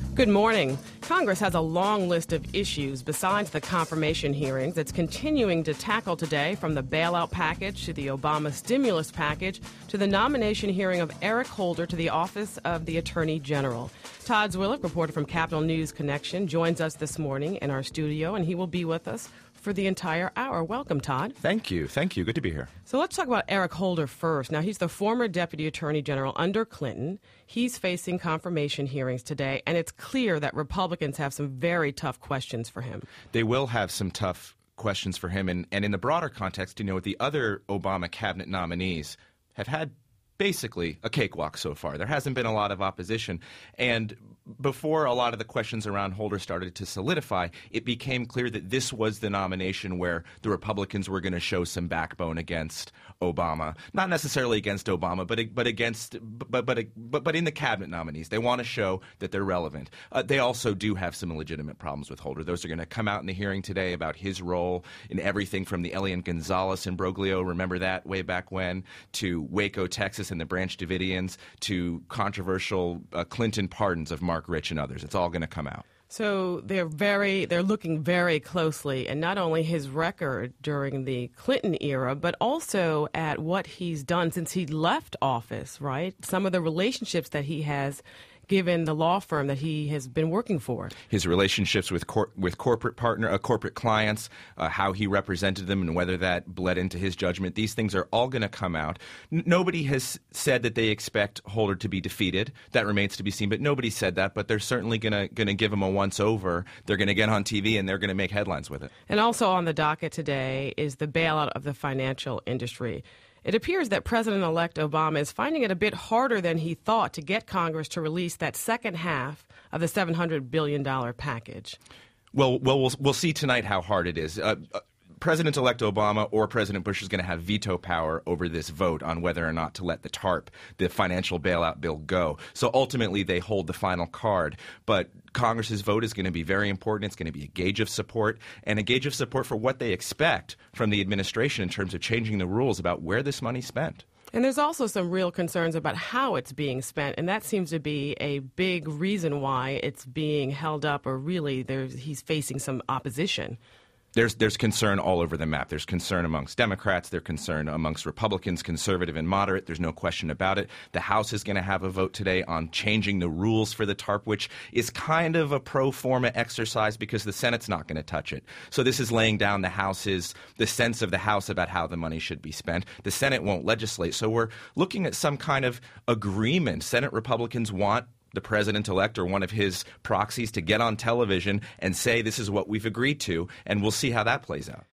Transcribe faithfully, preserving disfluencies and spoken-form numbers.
Good morning. Congress has a long list of issues besides the confirmation hearings it's continuing to tackle today, from the bailout package to the Obama stimulus package to the nomination hearing of Eric Holder to the office of the Attorney General. Todd Zwillich, reporter from Capitol News Connection, joins us this morning in our studio, and he will be with us for the entire hour. Welcome, Todd. Thank you. Thank you. Good to be here. So let's talk about Eric Holder first. Now, he's the former Deputy Attorney General under Clinton. He's facing confirmation hearings today, and it's clear that Republicans have some very tough questions for him. They will have some tough questions for him. And, and in the broader context, you know, the other Obama cabinet nominees have had basically a cakewalk so far. There hasn't been a lot of opposition. And before a lot of the questions around Holder started to solidify, it became clear that this was the nomination where the Republicans were going to show some backbone against Obama. Not necessarily against Obama, but but against but but but, but in the cabinet nominees. They want to show that they're relevant. Uh, they also do have some legitimate problems with Holder. Those are going to come out in the hearing today about his role in everything from the Elian Gonzalez imbroglio, remember that way back when, to Waco, Texas, and the Branch Davidians, to controversial uh, Clinton pardons of Mark Rich and others. It's all going to come out. So they're very, they're looking very closely, and not only his record during the Clinton era, but also at what he's done since he left office, right? Some of the relationships that he has given the law firm that he has been working for. His relationships with cor- with corporate partner, uh, corporate clients, uh, how he represented them, and whether that bled into his judgment. These things are all going to come out. N- nobody has said that they expect Holder to be defeated. That remains to be seen, but nobody said that. But they're certainly going to going to give him a once-over. They're going to get on T V, and they're going to make headlines with it. And also on the docket today is the bailout of the financial industry. It appears that President-elect Obama is finding it a bit harder than he thought to get Congress to release that second half of the seven hundred billion dollars package. Well, well, we'll we'll see tonight how hard it is. Uh, uh, President-elect Obama or President Bush is going to have veto power over this vote on whether or not to let the TARP, the financial bailout bill, go. So ultimately, they hold the final card. But Congress's vote is going to be very important. It's going to be a gauge of support, and a gauge of support for what they expect from the administration in terms of changing the rules about where this money's spent. And there's also some real concerns about how it's being spent, and that seems to be a big reason why it's being held up, or really there's, he's facing some opposition. There's there's concern all over the map. There's concern amongst Democrats. There's concern amongst Republicans, conservative and moderate. There's no question about it. The House is going to have a vote today on changing the rules for the TARP, which is kind of a pro forma exercise because the Senate's not going to touch it. So this is laying down the House's, the sense of the House about how the money should be spent. The Senate won't legislate. So we're looking at some kind of agreement. Senate Republicans want the president-elect or one of his proxies to get on television and say this is what we've agreed to, and we'll see how that plays out.